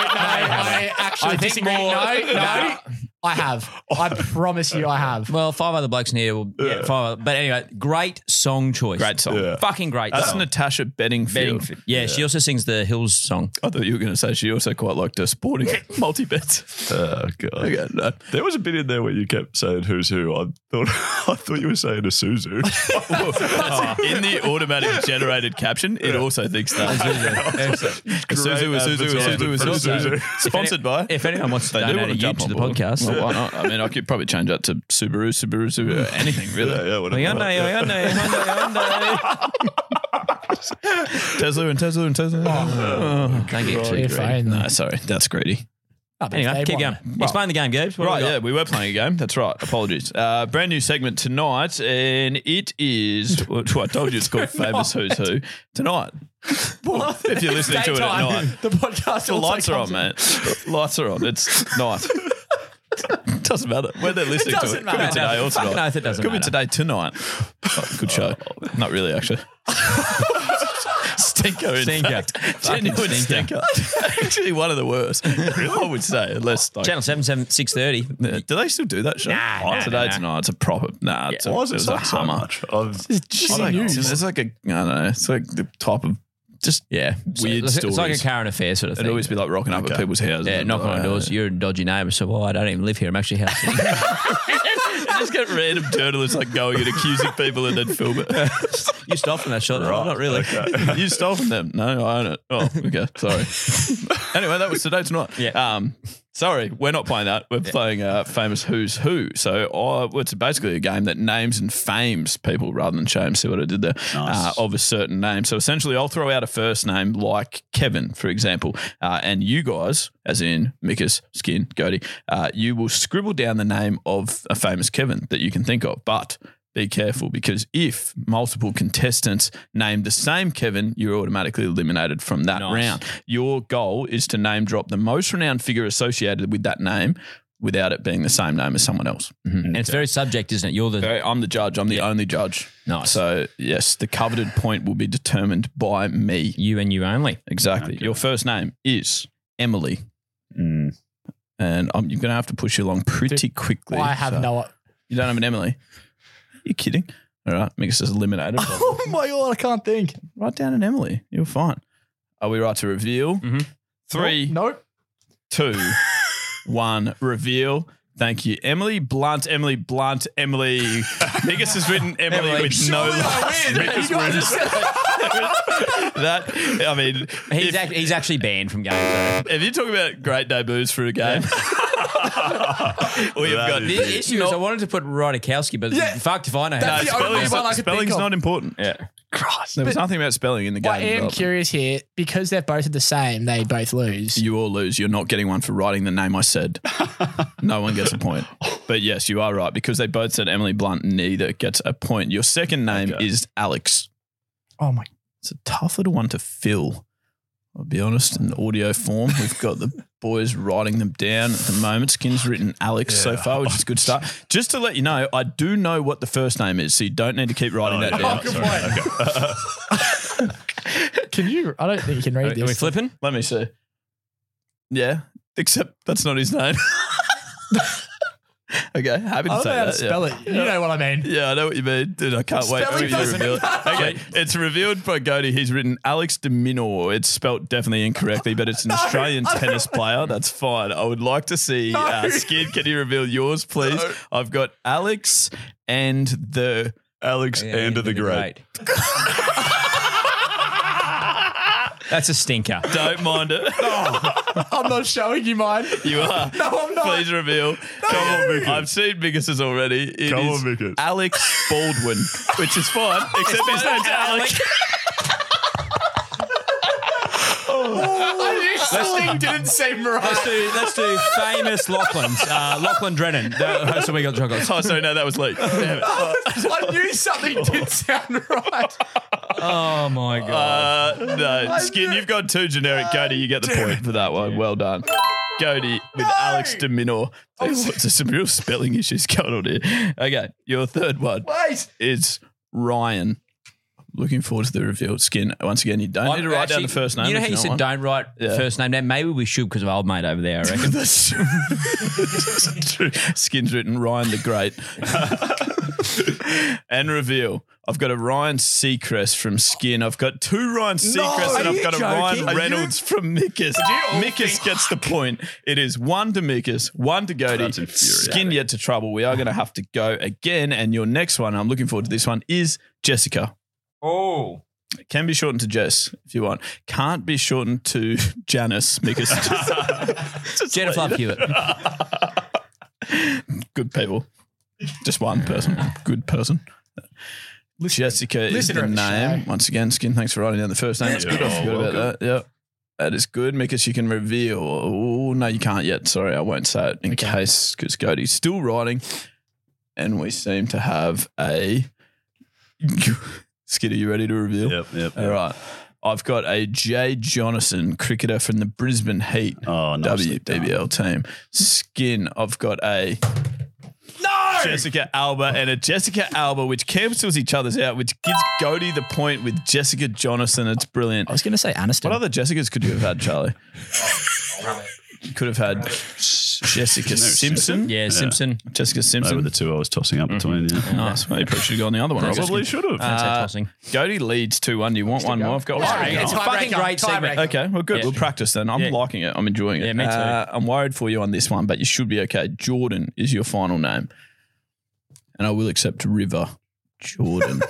I actually I think disagree. more- no, no. Nah. I have. I promise you I have. Well, five other blokes in here will yeah, five other, but anyway, great song choice. Great song. Yeah. Fucking great That's song. Natasha Bedingfield. Bedingfield. Yeah, she also sings the Hills song. I thought you were going to say she also quite liked her sporting multi-bets. Oh god. Okay, no. There was a bit in there where you kept saying who's who. I thought I thought you were saying a Suzu. In the automatic generated caption, it also thinks that. If Suzu, Suzu, Suzu, Suzu, Suzu. Sponsored by. If anyone wants to They do donate want a to you jump to on the board. podcast, Well, why not? I mean, I could probably change that to Subaru, Subaru, Subaru, anything really. Yeah, yeah, whatever. Hyundai, Hyundai, Hyundai, Hyundai. Tesla and Tesla and Tesla. Oh, don't get too If greedy. I know. No, sorry, that's greedy. Oh, but Anyway, they keep won. going. Explain the game, Gabe. Right, yeah, we were playing a game. That's right. Apologies. Uh, brand new segment tonight, and it is. Well, I told you it's called Famous Who's Who tonight. Well, if you're listening to it at Daytime. night, The podcast. the also lights are on, comes- mate. Lights are on. It's night. Doesn't matter when they're listening to doesn't it. Could be matter. today or Fucking tonight. oath it doesn't Could be matter. today tonight. Oh, good show. Not really, actually. Stinker, in Stinker. fact. Fucking Genuine stinker. stinker. Actually, one of the worst. I would say, unless like, Channel seven, seven, six thirty. Yeah, do they still do that show? Nah, oh, nah, today nah. tonight it's a proper. Nah, it's a, Why is it it's suck a so Hummer. much? I've- Just I don't know. news. It's like a. I don't know. It's like the type of just Yeah. weird it's, stories. It's like a current affair sort of thing. It'd always be like rocking up Okay. at people's houses. yeah, and knocking like, on doors. uh, You're a dodgy neighbour, so well, I don't even live here. I'm actually house sitting. You just get random journalists like going and accusing people and then film it. You stole from that shot. Right. Not really. You stole from them. No, I own it. Oh, okay. Sorry. Anyway, that was today tonight. Yeah. Um, sorry, we're not playing that. We're playing uh, Famous Who's Who. So uh, it's basically a game that names and fames people rather than shames. See what I did there? Nice. Uh, of a certain name. So essentially, I'll throw out a first name like Kevin, for example, uh, and you guys, as in Mikas, Skin, Goaty, uh, you will scribble down the name of a famous Kevin that you can think of. But be careful, because if multiple contestants name the same Kevin, you're automatically eliminated from that Nice. round. Your goal is to name drop the most renowned figure associated with that name without it being the same name as someone else. And it's very subject, isn't it? You're the Very- I'm the judge. I'm the only judge. Nice. So, yes, the coveted point will be determined by me. you and you only. Exactly. Okay. Your first name is Emily. Mm. And um, you're going to have to push you along pretty quickly. I have So- no. You don't have an Emily? You're kidding. All right. Mikas is eliminated. Oh my god! I can't think. Write down an Emily. You're fine. Are we right to reveal? Mhm. Three, Nope. two, one. Reveal. Thank you. Emily Blunt. Emily Blunt. Emily. Mikas has written Emily, Emily. with no Surely I last. win. Mikas You guys wins. That, I mean, He's, if, act- he's actually banned from games. if you're talking about great debuts for a game, or you've got The issue is I wanted to put Rodakowski, but Yeah. fucked if I know. That's how the to- only spelling's, one I not, could spelling's think of. not important. Yeah. Christ. There was But nothing about spelling in the game. I am development. curious here because they're both the same. They both lose. You all lose. You're not getting one for writing the name I said. No one gets a point. But yes, you are right. Because they both said Emily Blunt, neither gets a point. Your second name Okay. is Alex. Oh my! It's a tough little one to fill. I'll be honest, in audio form, we've got the boys writing them down at the moment. Skin's written Alex so far, which is a good start. Just to let you know, I do know what the first name is, so you don't need to keep writing that down. Oh, good point. Can you? I don't think you can read Are we this. flipping? Let me see. Yeah, except that's not his name. Okay, happy to I don't say know how to that. spell yeah. it. You know what I mean. Yeah, I know what you mean. Dude, I can't wait Spelling for you to doesn't reveal it. matter. Okay, it's revealed by Goaty. He's written Alex de Minaur. It's spelt definitely incorrectly, but it's an Australian I don't- tennis player. That's fine. I would like to see No. uh, Skid. Can you reveal yours, please? No. I've got Alex and the Alex and the Great. That's a stinker. Don't mind it. I'm not showing you mine. You are. No, I'm not. Please reveal. Come on, Mikas. I've seen Mikas's already. It Come is on, Mikas. Alex Baldwin, which is fine, except his name's Alex. I just something didn't seem Let's right. do, let's do famous Lachlan's. Uh, Lachlan Drennan. The host of We Got the Chocolates. Oh, sorry, no, that was Lee. Damn it. I knew something did sound right. Oh, my God. Uh, no, Skin, you've got two generic. Goaty, you get the point for that one. Well done. Goaty with Alex de Minaur. There's some real spelling issues going on here. Okay, your third one Wait. is Ryan. Looking forward to the reveal. Skin. Once again, you don't need to write Actually, down the first name. You know if how you said want. don't write Yeah. first name down? Maybe we should because of old mate over there, I reckon. That's true. That's true. Skin's written Ryan the Great. And reveal. I've got a Ryan Seacrest from Skin. I've got two Ryan Seacrests and are I've you got a joking? Ryan Are Reynolds from Mikus. Mikus gets the point. It is one to Mikus, one to Goaty. That's infuriating. Skin yet to trouble. We are going to have to go again. And your next one, I'm looking forward to this one, is Jessica. Oh. It can be shortened to Jess if you want. Can't be shortened to Janice because Jennifer Love Hewitt. Good people. Just one person. Good person. Jessica is listener the of the name. show. Once again, Skin, thanks for writing down the first name. That's good. I Yeah, forgot about welcome. that. Yep. That is good. Mikus, you can reveal. Oh, no, you can't yet. Sorry, I won't say it in case because Cody's still writing. And we seem to have a... Skid, are you ready to reveal? Yep, yep. All right. I've got a Jay Jonathan, cricketer from the Brisbane Heat Oh, nicely W B B L team. Skin, I've got a No! Jessica Alba and a Jessica Alba, which cancels each other's out, which gives Goaty the point with Jessica Jonathan. It's brilliant. I was going to say Aniston. What other Jessicas could you have had, Charlie? You could have had Jessica Simpson. Yeah, Simpson. Jessica They Simpson. were the two I was tossing up between. Yeah. Nice. Well, you probably should have gone the other one. Probably should have. That's Uh, how tossing. Goaty leads two one. Do you want one more? I've got All one. right, it's a fucking tiebreaker, great segment. tiebreaker. Okay, well, good. Yeah. We'll practice then. I'm Yeah. liking it. I'm enjoying it. Yeah, me too. Uh, I'm worried for you on this one, but you should be okay. Jordan is your final name. And I will accept River Jordan.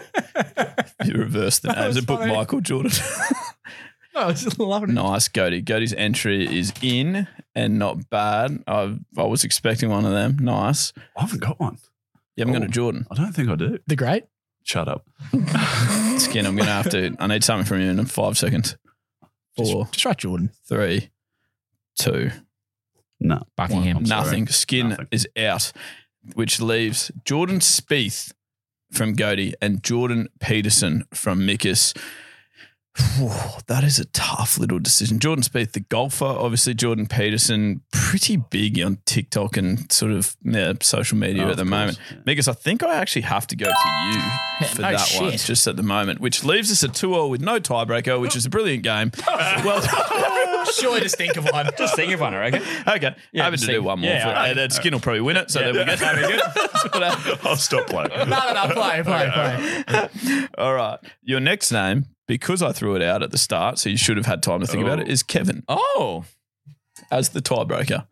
You reverse the names and put funny. Michael Jordan. No, I was loving it. Nice, Goaty. Goaty's entry is in and not bad. I I was expecting one of them. Nice. I haven't got one. You haven't got Oh. a Jordan. I don't think I do. The great. Shut up. Skin, I'm going to have to, I need something from you in five seconds. Four, Just, just write Jordan. three, two, No. Buckingham. I'm sorry. nothing. Skin Nothing. is out, which leaves Jordan Spieth from Goaty and Jordan Peterson from Mikus. Whew, that is a tough little decision. Jordan Spieth, the golfer, obviously Jordan Peterson, pretty big on TikTok and sort of yeah, social media Oh, at the of moment. course, Mikus, I think I actually have to go to you for no that one, shit. just at the moment, which leaves us a two all with no tiebreaker, which is a brilliant game. Well, Surely just think of one. Just think of one, I reckon. okay, Yeah, happy to see- do one more. yeah, for, all right. and then Skin will probably win it, so Yeah. then we get That's what happens. I'll stop playing. No, no, no. Play, play, play. All right. Your next name, because I threw it out at the start, so you should have had time to think about it, is Kevin Oh. as the tiebreaker.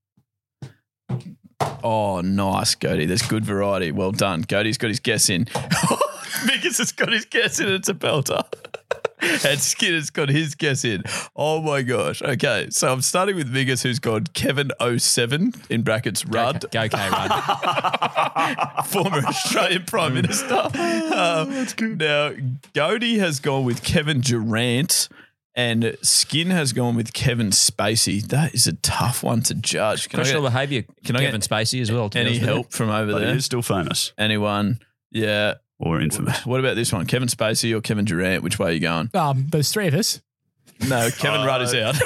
Oh, nice, Goaty. There's good variety. Well done. Goaty's got his guess in. Mikus has got his guess in. It's a belter. And Skinner's got his guess in. Oh, my gosh. Okay, so I'm starting with Mikus, who's got Kevin oh seven, in brackets, Rudd. Go, K, Rudd. Former Australian Prime Minister. Um, That's good. Now, Goaty has gone with Kevin Durant and Skin has gone with Kevin Spacey. That is a tough one to judge. Can I Questionable get behaviour. can I Kevin get Spacey as well. to be any honest with you. help from over But there? he is still famous Anyone? Yeah. or infamous. What about this one? Kevin Spacey or Kevin Durant? Which way are you going? Um, those three of us. No, Kevin Uh, Rudd is out.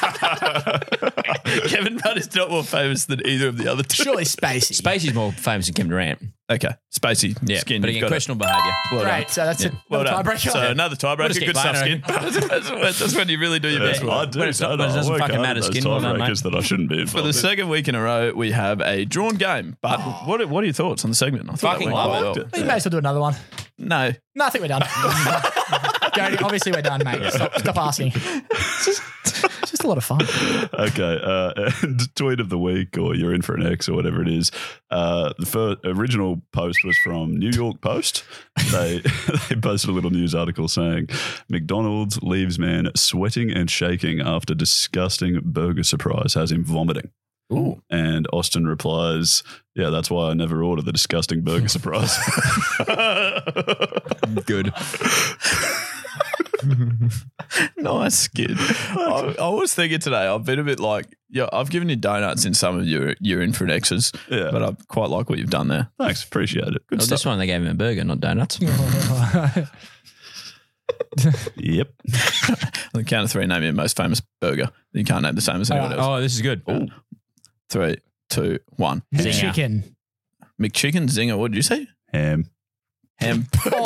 Kevin Rudd is not more famous than either of the other two. Surely Spacey. Spacey's more famous than Kevin Durant. Okay, Spacey. Yeah, Skin. but you've again, got it. questionable behaviour. Well done. Great. So that's Yeah. it. Well Another done. tiebreaker. So another We'll tiebreaker. just Good keep stuff, playing, Skin. that's, that's, that's when you really do your best I work. do. When it's not- I when it know. doesn't I work fucking hard matter, at those Skin, well done, mate. tiebreakers that I shouldn't be For involved the in. second week in a row, we have a drawn game. But what, are, what are your thoughts on the segment? I thought Fucking that went love quite it. well. We may as well do another one. No. No, I think we're done. Goaty, obviously we're done, mate. Stop, stop asking. It's just, it's just a lot of fun. Okay, uh, and tweet of the week, or you're in for an X, or whatever it is. Uh, the first, original post was from New York Post. They they posted a little news article saying McDonald's leaves man sweating and shaking after disgusting burger surprise has him vomiting. Ooh. And Austin replies, "Yeah, that's why I never order the disgusting burger surprise." Good. Nice, kid. I, I was thinking today, I've been a bit like, yeah, I've given you donuts in some of your you're in for an X's, Yeah. but I quite like what you've done there. Thanks, appreciate it. Good Well, stuff. this one they gave him a burger, not donuts. Yep. On the count of three, name your most famous burger. You can't name the same as anyone else. Oh, this is good. Uh, three, two, one. McChicken. McChicken, Zinger. What did you say? Ham. Ham.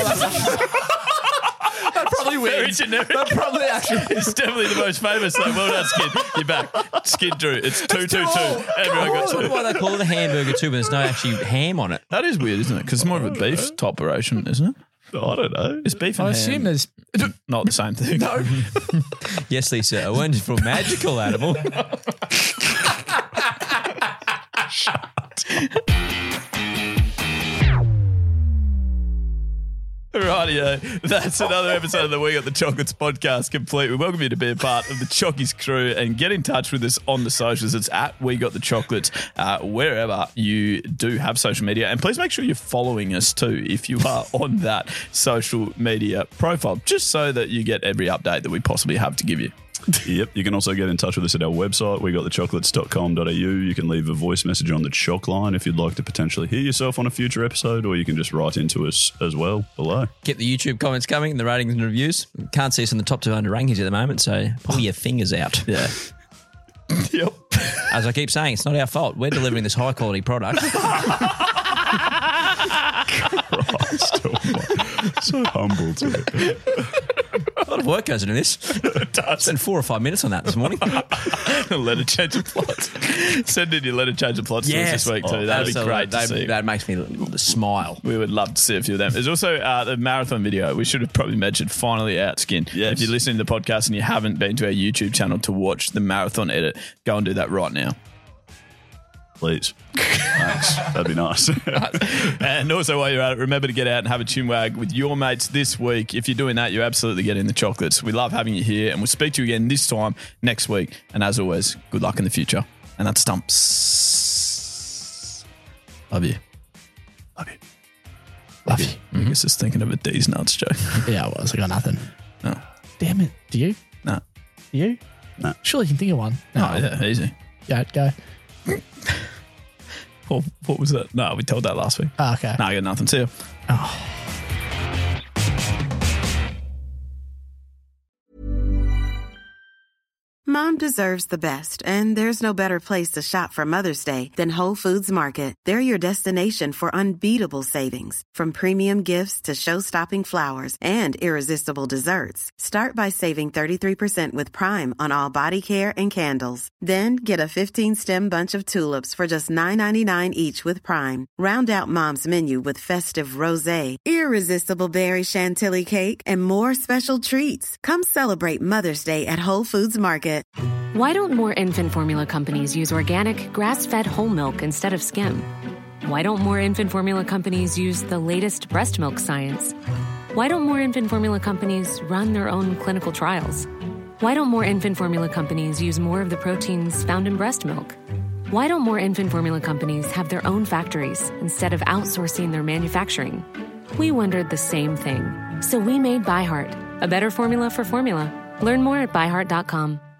That probably wins. That probably actually It's definitely the most famous. So well done, Skid. You're back. Skid Drew. It's two, two, two. Everyone got I two. wonder why they call it a hamburger too, but there's no actually ham on it. That is weird, isn't it? Because it's more of a beef type operation, isn't it? I don't know. It's beef and I ham. assume there's Not the same thing. No. Yes, Lisa, a wonderful magical animal. Rightio, that's another episode of the We Got the Chocolates podcast complete. We welcome you to be a part of the Chockies crew and get in touch with us on the socials. It's at We Got the Chocolates, uh, wherever you do have social media. And please make sure you're following us too if you are on that social media profile, just so that you get every update that we possibly have to give you. Yep. You can also get in touch with us at our website, we got the chocolates dot com dot a u. You can leave a voice message on the Choc line if you'd like to potentially hear yourself on a future episode, or you can just write into us as well below. Get the YouTube comments coming, the ratings and reviews. Can't see us in the top two hundred rankings at the moment, so pull your fingers out. Yeah. Yep. As I keep saying, it's not our fault. We're delivering this high quality product. Christ, so humble too. A lot of work goes into this. I spent four or five minutes on that this morning. Letter change of plots. Send in your letter change of plots to us this week too. Oh, That'd be absolutely. great to That- see. That makes me smile. We would love to see a few of them. There's also uh, the marathon video. We should have probably mentioned finally out, Skin. Yes. If you're listening to the podcast and you haven't been to our YouTube channel to watch the marathon edit, go and do that right now. Please. Thanks. That'd be nice. And also, while you're at it, remember to get out and have a chin wag with your mates this week. If you're doing that, you're absolutely getting the chocolates. We love having you here, and we'll speak to you again this time next week. And as always, good luck in the future. And that's Stumps. Love you. Love you. Love you. I guess just thinking of a D's nuts joke. Yeah, I was. I got nothing. No. Damn it. Do you? No. You? No. Surely you can think of one. No, oh, yeah, easy. Yeah, go. What, what was that? No, we told that last week. Oh, okay. No, I got nothing. See you. Oh. Mom deserves the best, and there's no better place to shop for Mother's Day than Whole Foods Market. They're your destination for unbeatable savings, from premium gifts to show-stopping flowers and irresistible desserts. Start by saving thirty-three percent with Prime on all body care and candles. Then get a fifteen-stem bunch of tulips for just nine ninety-nine each with Prime. Round out Mom's menu with festive rosé, irresistible berry chantilly cake, and more special treats. Come celebrate Mother's Day at Whole Foods Market. Why don't more infant formula companies use organic, grass-fed whole milk instead of skim? Why don't more infant formula companies use the latest breast milk science? Why don't more infant formula companies run their own clinical trials? Why don't more infant formula companies use more of the proteins found in breast milk? Why don't more infant formula companies have their own factories instead of outsourcing their manufacturing? We wondered the same thing. So we made ByHeart, a better formula for formula. Learn more at by heart dot com.